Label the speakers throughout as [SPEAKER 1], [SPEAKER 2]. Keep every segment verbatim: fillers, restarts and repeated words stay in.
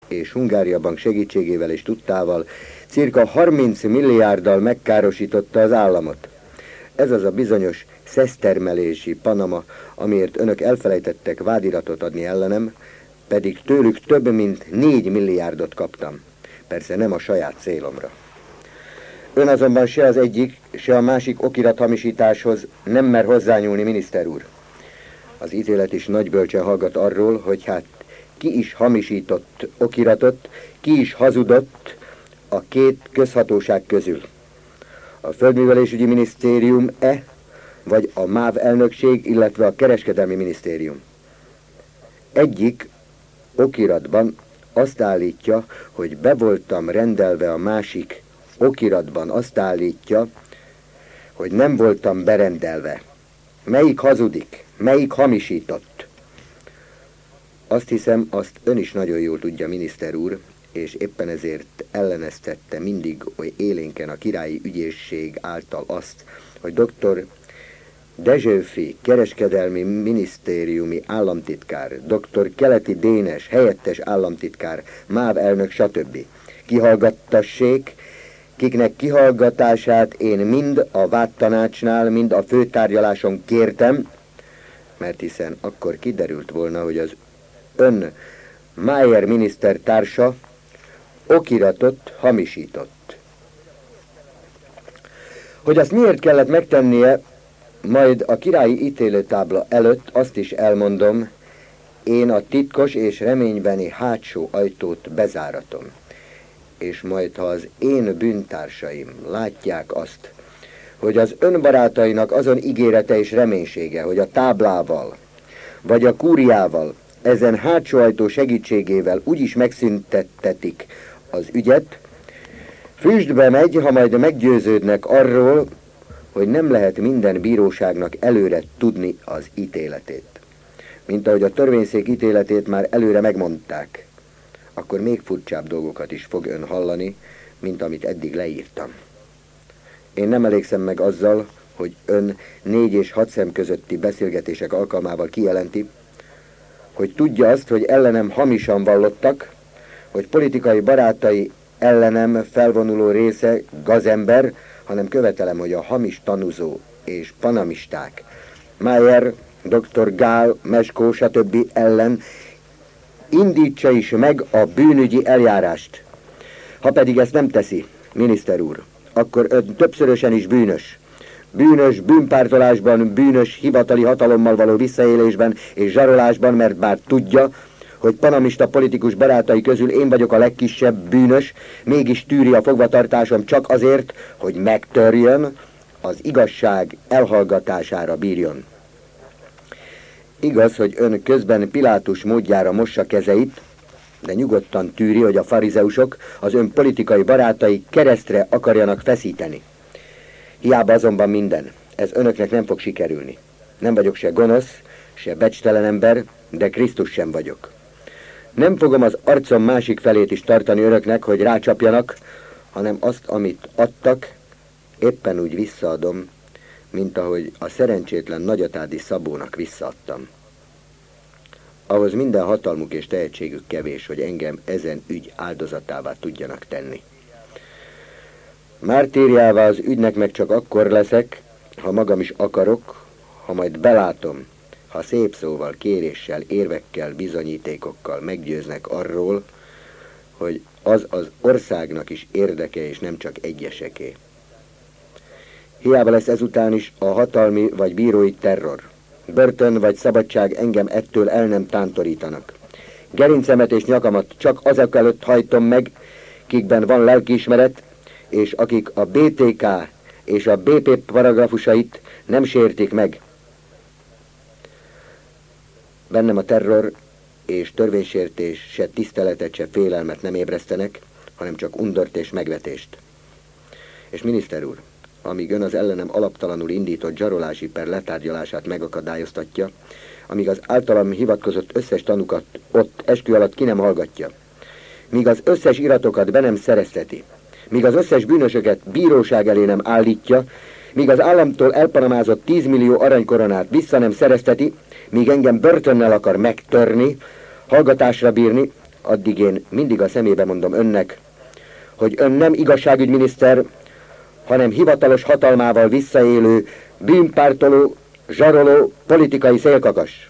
[SPEAKER 1] és Hungária Bank segítségével és tudtával cirka harminc milliárddal megkárosította az államot. Ez az a bizonyos szesztermelési Panama, amiért önök elfelejtettek vádiratot adni ellenem, pedig tőlük több mint négy milliárdot kaptam. Persze nem a saját célomra. Ön azonban se az egyik, se a másik okirathamisításhoz nem mer hozzányúlni, miniszter úr. Az ítélet is nagybölcsen hallgat arról, hogy hát ki is hamisított okiratot, ki is hazudott a két közhatóság közül. A Földművelésügyi Minisztérium-e, vagy a MÁV elnökség, illetve a Kereskedelmi Minisztérium. Egyik okiratban azt állítja, hogy be voltam rendelve, a másik okiratban azt állítja, hogy nem voltam berendelve. Melyik hazudik? Melyik hamisított? Azt hiszem, azt ön is nagyon jól tudja, miniszter úr, és éppen ezért elleneztette mindig oly élénken a királyi ügyészség által azt, hogy doktor Dezsőfi kereskedelmi minisztériumi államtitkár, doktor Keleti Dénes helyettes államtitkár, MÁV elnök, stb. Kihallgattassék, kiknek kihallgatását én mind a vádtanácsnál, mind a főtárgyaláson kértem, mert hiszen akkor kiderült volna, hogy az ön Mayer miniszter társa okiratot hamisított. Hogy azt miért kellett megtennie, majd a királyi ítélőtábla előtt azt is elmondom, én a titkos és reménybeni hátsó ajtót bezáratom. És majd, ha az én bűntársaim látják azt, hogy az önbarátainak azon ígérete és reménysége, hogy a táblával, vagy a kúriával, ezen hátsó ajtó segítségével úgyis megszüntettetik az ügyet, füstbe megy, ha majd meggyőződnek arról, hogy nem lehet minden bíróságnak előre tudni az ítéletét. Mint ahogy a törvényszék ítéletét már előre megmondták, akkor még furcsább dolgokat is fog ön hallani, mint amit eddig leírtam. Én nem elégszem meg azzal, hogy ön négy és hat szem közötti beszélgetések alkalmával kijelenti, hogy tudja azt, hogy ellenem hamisan vallottak, hogy politikai barátai ellenem felvonuló része gazember, hanem követelem, hogy a hamis tanúzó és panamisták, Mayer, doktor Gál, Meskó, stb. Ellen indítsa is meg a bűnügyi eljárást. Ha pedig ezt nem teszi, miniszter úr, akkor ön többszörösen is bűnös. Bűnös bűnpártolásban, bűnös hivatali hatalommal való visszaélésben és zsarolásban, mert bár tudja, hogy panamista politikus barátai közül én vagyok a legkisebb bűnös, mégis tűri a fogvatartásom csak azért, hogy megtörjön, az igazság elhallgatására bírjon. Igaz, hogy ön közben Pilátus módjára mossa kezeit, de nyugodtan tűri, hogy a farizeusok, az ön politikai barátai keresztre akarjanak feszíteni. Hiába azonban minden, ez önöknek nem fog sikerülni. Nem vagyok se gonosz, se becstelen ember, de Krisztus sem vagyok. Nem fogom az arcom másik felét is tartani önöknek, hogy rácsapjanak, hanem azt, amit adtak, éppen úgy visszaadom, mint ahogy a szerencsétlen Nagyatádi Szabónak visszaadtam. Ahhoz minden hatalmuk és tehetségük kevés, hogy engem ezen ügy áldozatává tudjanak tenni. Mártírjává az ügynek meg csak akkor leszek, ha magam is akarok, ha majd belátom, ha szép szóval, kéréssel, érvekkel, bizonyítékokkal meggyőznek arról, hogy az az országnak is érdeke, és nem csak egyeseké. Hiába lesz ezután is a hatalmi vagy bírói terror. Börtön vagy szabadság engem ettől el nem tántorítanak. Gerincemet és nyakamat csak azok előtt hajtom meg, kikben van lelkiismeret, és akik a bé té ká és a bé pé paragrafusait nem sértik meg. Bennem a terror és törvénysértés se tiszteletet, se félelmet nem ébresztenek, hanem csak undort és megvetést. És miniszter úr, amíg ön az ellenem alaptalanul indított zsarolási per letárgyalását megakadályoztatja, amíg az általam hivatkozott összes tanukat ott eskü alatt ki nem hallgatja, míg az összes iratokat be nem szerezteti, míg az összes bűnösöket bíróság elé nem állítja, míg az államtól elpanamázott tízmillió aranykoronát vissza nem szerezteti, míg engem börtönnel akar megtörni, hallgatásra bírni, addig én mindig a szemébe mondom önnek, hogy ön nem igazságügyminiszter, hanem hivatalos hatalmával visszaélő, bűnpártoló, zsaroló, politikai szélkakas.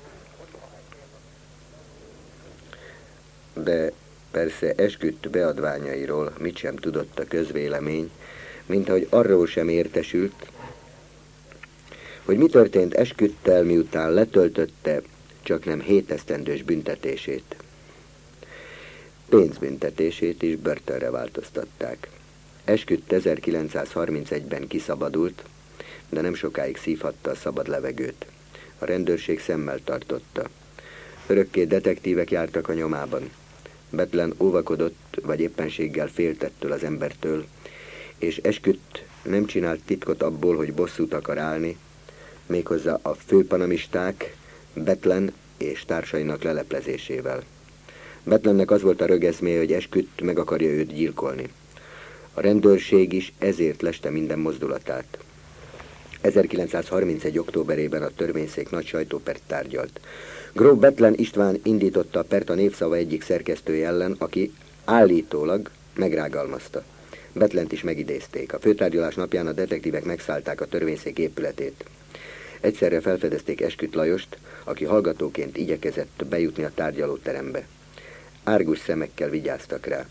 [SPEAKER 1] De persze esküdt beadványairól mit sem tudott a közvélemény, mint ahogy arról sem értesült, hogy mi történt esküdttel, miután letöltötte csaknem hétesztendős büntetését. Pénzbüntetését is börtönre változtatták. Esküdt ezerkilencszázharmincegyben kiszabadult, de nem sokáig szívhatta a szabad levegőt. A rendőrség szemmel tartotta. Örökké detektívek jártak a nyomában. Bethlen óvakodott, vagy éppenséggel féltettől az embertől, és esküdt nem csinált titkot abból, hogy bosszút akar állni, méghozzá a főpanamisták, Bethlen és társainak leleplezésével. Bethlennek az volt a rögezméje, hogy esküdt meg akarja őt gyilkolni. A rendőrség is ezért leste minden mozdulatát. ezerkilencszázharmincegy. októberében a törvényszék nagy sajtópert tárgyalt. Gróf Bethlen István indította a pert a Népszava egyik szerkesztője ellen, aki állítólag megrágalmazta. Bethlent is megidézték. A főtárgyalás napján a detektívek megszállták a törvényszék épületét. Egyszerre felfedezték Esküdt Lajost, aki hallgatóként igyekezett bejutni a tárgyalóterembe. Árgus szemekkel vigyáztak rá.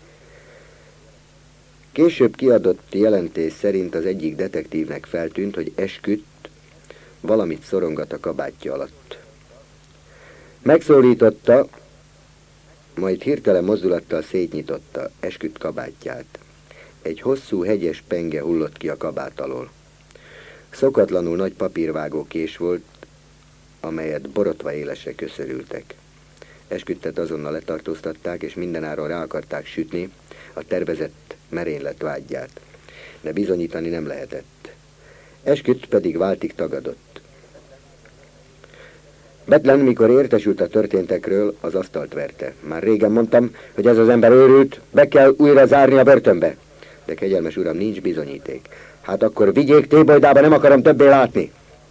[SPEAKER 1] Később kiadott jelentés szerint az egyik detektívnek feltűnt, hogy Esküdt valamit szorongat a kabátja alatt. Megszólította, majd hirtelen mozdulattal szétnyitotta Esküdt kabátját. Egy hosszú hegyes penge hullott ki a kabát alól. Szokatlanul nagy papírvágó kés volt, amelyet borotva élesre köszörültek. Esküdtet azonnal letartóztatták, és mindenáron rá akarták sütni a tervezett merénylet vágyját, de bizonyítani nem lehetett. Esküdt pedig váltig tagadott. Bethlen, mikor értesült a történtekről, az asztalt verte. Már régen mondtam, hogy ez az ember őrült, be kell újra zárni a börtönbe. De kegyelmes uram, nincs bizonyíték. Hát akkor vigyék Tébolydába, nem akarom többé látni.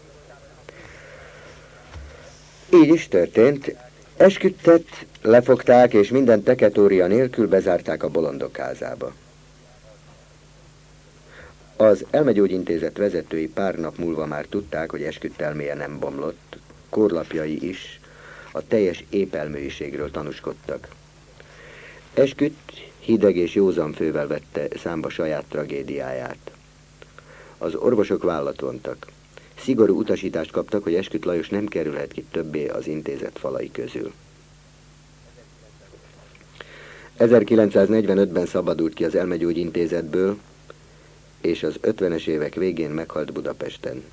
[SPEAKER 1] Így is történt. Esküdtet lefogták, és minden teketória nélkül bezárták a bolondok házába. Az elmegyógyintézet vezetői pár nap múlva már tudták, hogy Esküdt elméje nem bomlott, kórlapjai is a teljes épelműiségről tanúskodtak. Esküdt hideg és józan fővel vette számba saját tragédiáját. Az orvosok vállat vontak. Szigorú utasítást kaptak, hogy Esküdt Lajos nem kerülhet ki többé az intézet falai közül. ezerkilencszáznegyvenötben szabadult ki az elmegyógyintézetből, és az ötvenes évek végén meghalt Budapesten.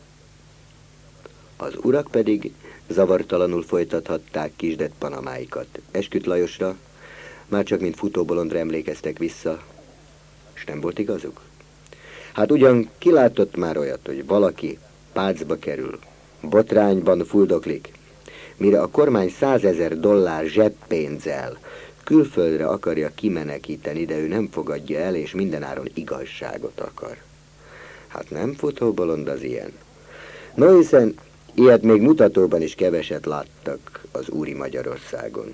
[SPEAKER 1] Az urak pedig zavartalanul folytathatták kisdett panamáikat. Esküdt Lajosra már csak mint futóbolondra emlékeztek vissza, és nem volt igazuk. Hát ugyan kilátott már olyat, hogy valaki pácba kerül, botrányban fuldoklik, mire a kormány százezer dollár zseppénzzel külföldre akarja kimenekíteni, de ő nem fogadja el, és mindenáron igazságot akar. Hát nem futóbolond az ilyen. No, hiszen ilyet még mutatóban is keveset láttak az úri Magyarországon.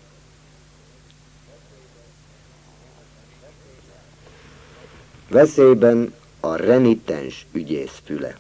[SPEAKER 1] Veszélyben a renitens ügyész füle.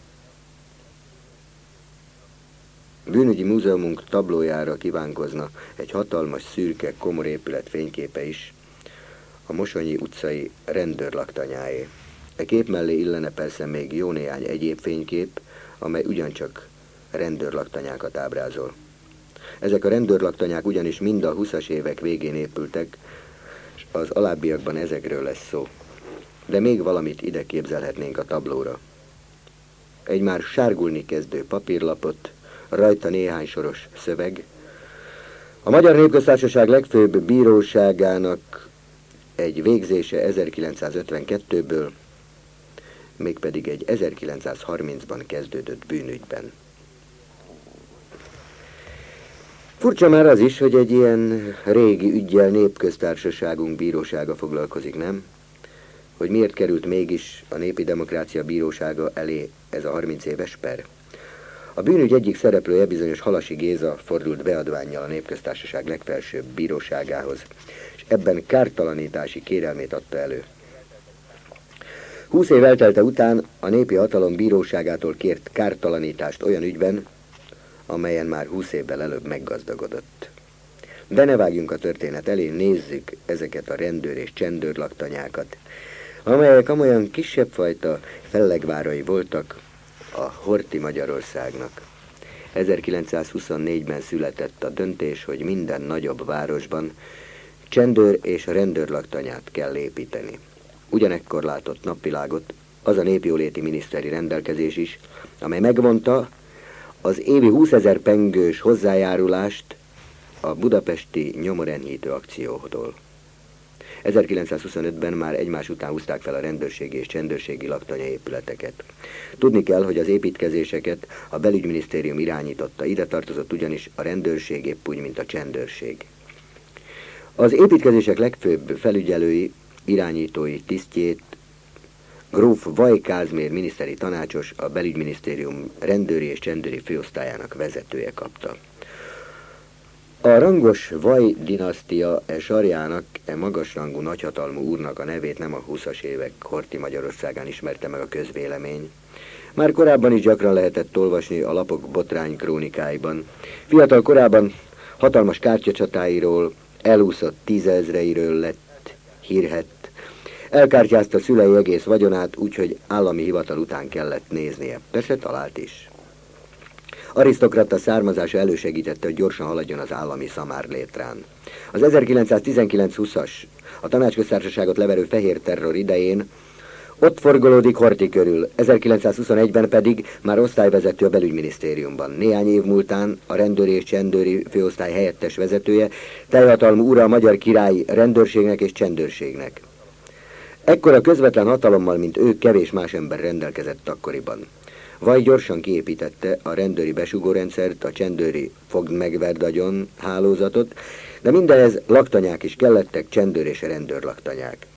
[SPEAKER 1] Bűnügyi múzeumunk tablójára kívánkozna egy hatalmas, szürke, komor épület fényképe is, a Mosonyi utcai rendőrlaktanyáé. E kép mellé illene persze még jó néhány egyéb fénykép, amely ugyancsak rendőrlaktanyákat ábrázol. Ezek a rendőrlaktanyák ugyanis mind a huszas évek végén épültek, és az alábbiakban ezekről lesz szó. De még valamit ide képzelhetnénk a tablóra. Egy már sárgulni kezdő papírlapot, rajta néhány soros szöveg. A Magyar Népköztársaság legfőbb bíróságának egy végzése ezerkilencszázötvenkettőből, mégpedig egy ezerkilencszázharmincban kezdődött bűnügyben. Furcsa már az is, hogy egy ilyen régi üggyel Népköztársaságunk bírósága foglalkozik, nem? Hogy miért került mégis a Népi Demokrácia Bírósága elé ez a harminc éves per? A bűnügy egyik szereplője, bizonyos Halasi Géza fordult beadvánnyal a Népköztársaság legfelsőbb bíróságához, és ebben kártalanítási kérelmét adta elő. Húsz év eltelte után a népi hatalom bíróságától kért kártalanítást olyan ügyben, amelyen már húsz évvel előbb meggazdagodott. De ne vágjunk a történet elé, nézzük ezeket a rendőr és csendőr laktanyákat, amelyek amolyan kisebb fajta fellegvárai voltak a Horthy Magyarországnak. ezerkilencszázhuszonnégyben született a döntés, hogy minden nagyobb városban csendőr és rendőrlaktanyát kell építeni. Ugyanekkor látott napvilágot az a népjóléti miniszteri rendelkezés is, amely megvonta az évi húszezer pengős hozzájárulást a budapesti nyomorenyhítő akciótól. ezerkilencszázhuszonötben már egymás után húzták fel a rendőrségi és csendőrségi laktanyaépületeket. Tudni kell, hogy az építkezéseket a belügyminisztérium irányította, ide tartozott ugyanis a rendőrség épp úgy, mint a csendőrség. Az építkezések legfőbb felügyelői, irányítói tisztjét gróf Vaj Kázmér miniszteri tanácsos, a belügyminisztérium rendőri és csendőri főosztályának vezetője kapta. A rangos Vaj dinasztia e sarjának, e magasrangú nagyhatalmú úrnak a nevét nem a húszas évek Horthy Magyarországán ismerte meg a közvélemény. Már korábban is gyakran lehetett olvasni a lapok botrány krónikáiban. Fiatal korában hatalmas kártyacsatáiról, elúszott tízezreiről lett hírhedt. Elkártyázta szülei egész vagyonát, úgyhogy állami hivatal után kellett néznie. Persze talált is. Arisztokrata származása elősegítette, hogy gyorsan haladjon az állami szamárlétrán. Az ezerkilencszáztizenkilenc-húszas, a tanácsköztársaságot leverő fehér terror idején ott forgolódik Horthy körül, ezerkilencszázhuszonegyben pedig már osztályvezető a belügyminisztériumban. Néhány év múltán a rendőri és csendőri főosztály helyettes vezetője, teljhatalmú ura a magyar királyi rendőrségnek és csendőrségnek. Ekkora közvetlen hatalommal, mint ő, kevés más ember rendelkezett akkoriban. Vaj gyorsan kiépítette a rendőri besugórendszert, a csendőri fogd-megverd-agyon hálózatot, de mindenhez laktanyák is kellettek, csendőr és rendőr laktanyák.